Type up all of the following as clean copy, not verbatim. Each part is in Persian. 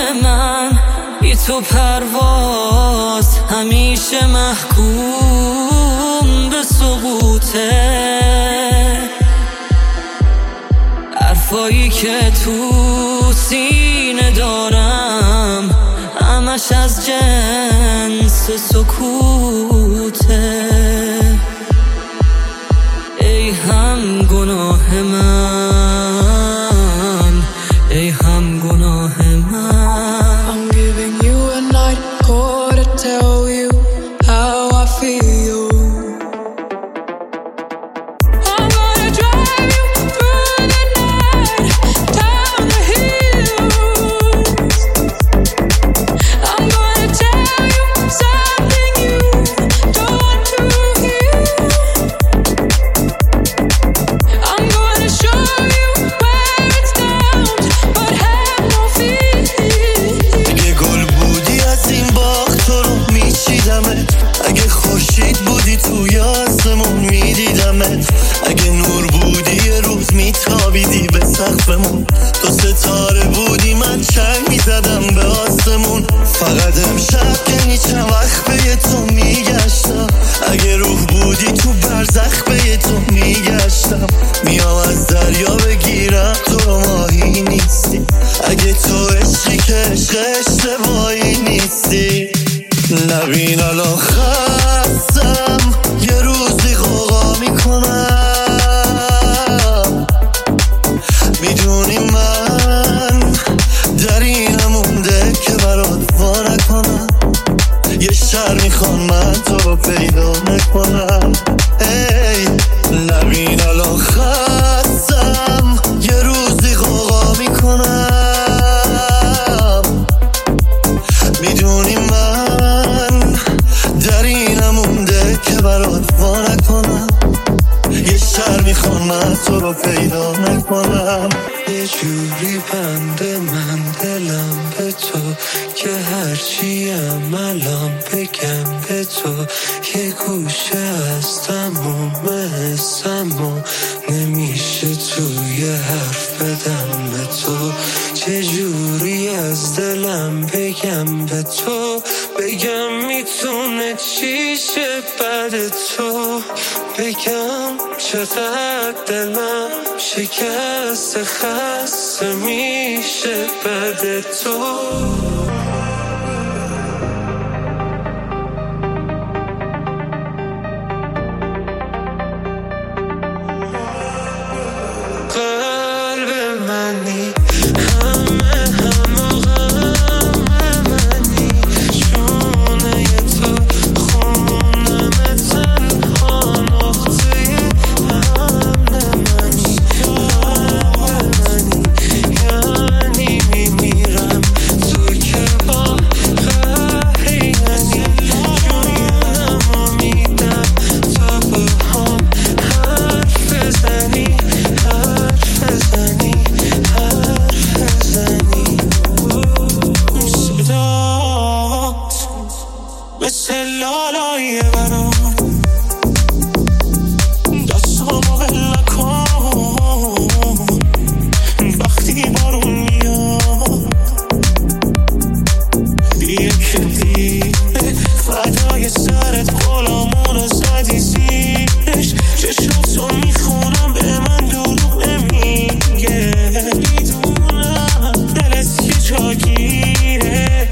من بی تو پرواز همیشه محکوم به سقوطه. حرفایی که تو سینه دارم همش از جنس سکوته. ای هم گناه من، ای هم گناه من. I'm giving you a night call to tell you how I feel. I'm gonna drive you through the night, down the hills. I'm gonna tell you something you don't want to hear. I'm gonna show you where it's down, but have no fear. اگه گل بودی از این باغ تو رو میچیدمت، اگه خورشید بودی توی آسمون میدیدمت، اگه نور بودی یه روز میتابیدی به سقفمون، تو ستاره بودی من چنگ میزدم به آسمون. فقط امشب که چند وقت به تو میگشتم، اگه روح بودی تو برزخ به تو میگشتم. میام از دریا بگیرم تو ماهی نیستی، اگه تو عشقی که عشق اشتباهی نیستی. نبین الان خستم یه روزی غوغا میکنم، میدونی من در اینم مونده که برات وا نکنم. یه شهر میخوام من تو رو پیدا نکنم. ای نبین الان خستم یه روزی غوغا میکنم، میدونی من در اینم مونده که برات وا نکنم. یه شهر میخوام من تو رو پیدا نکنم. یه جوری بنده من دلم به تو که هرچیم الان بگم به تو، یه گوشه از تموم حسم و نمیشه توی حرف بدم به تو. چه جوری از دلم بگم به تو، بگم میتونه چی شه بعد تو، بگم چقدر دلم شکست خسته میشه بعد تو. قلب منی همه منی، شونه تو خونم تنها نقطه امن منی. قلب منی یعنی میمیرم تو که با قهری منی، جونم رو میدم تا با هم حرف بزنی، حرف بزنی، حرف بزنی. صدات مثل لالای برام، دستامو ول نکن وقتی بارون میاد. یکی دیگه فدای سرت غلامونو زدی زیرش، چشاتو میخونم به من دروغ نمیگه. میدونم دلت یه جاگیره،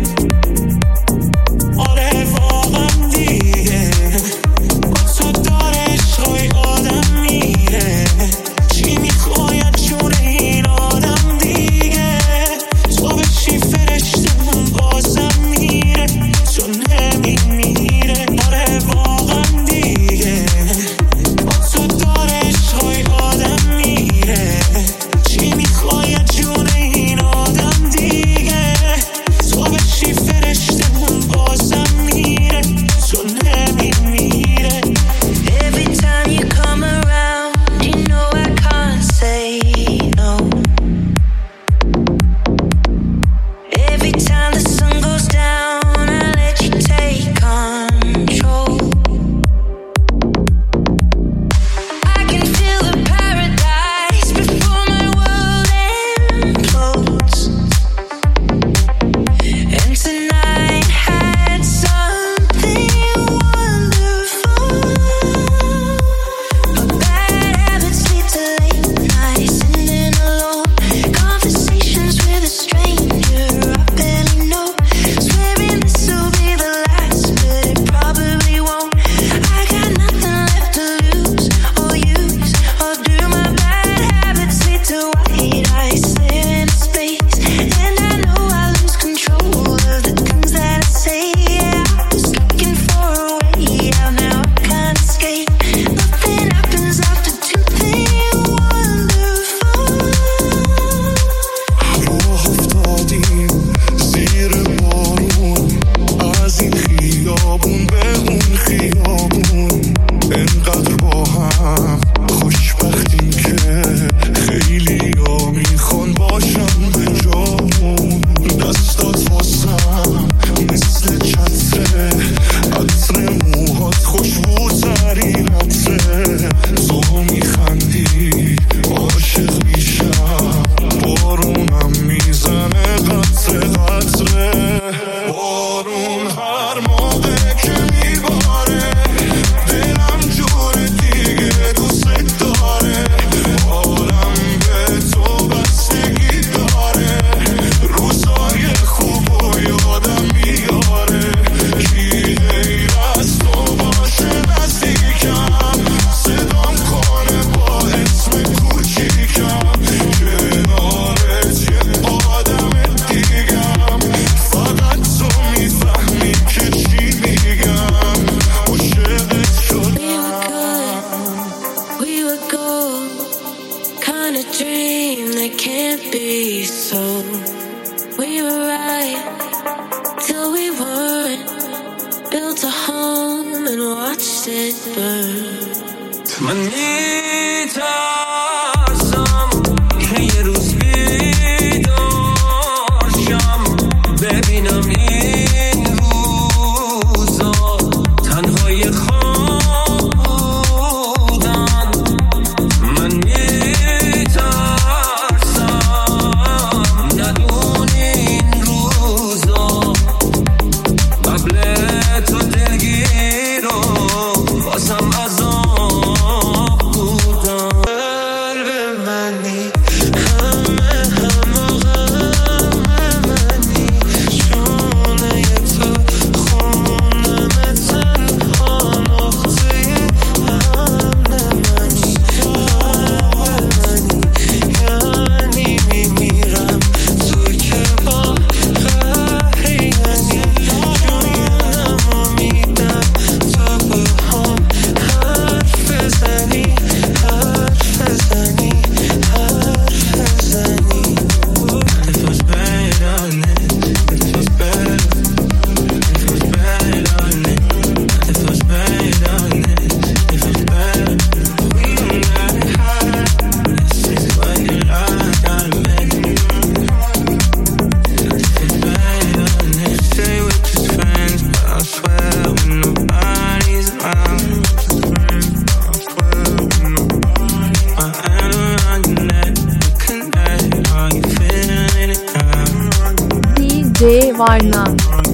آره واقعا دیگه با تو داره عشقای آدم میره. چی میخواید جون این آدم دیگه، تو بشی فرشتمون بازم میره، تو نمیمیره. آره واقعا دیگه fight till we weren't. Built a home and watched it burn. من میترسم که یه روز بیدار شم ببینم این روزا تنهای خواب بودن. من میترسم ندونی این روزا قبل تو دلگیر و بازم عذاب بودن. قلب منی همه منی شونه تو خونم تنها نقطه امن منی. قلب منی یعنی میمیرم تو که با قهریانی جونم و میدم تو با هم حرف بزنی حرف بزنی حرف بزنی. It was better than it. It was better. It was better than it. It was better than it. It was better. We don't got high. This is what you like, I admit. It was better than it. Say we're just friends, but I swear when nobody's around. My hand around your neck, we connect. Are you feeling it now? DJ Varna.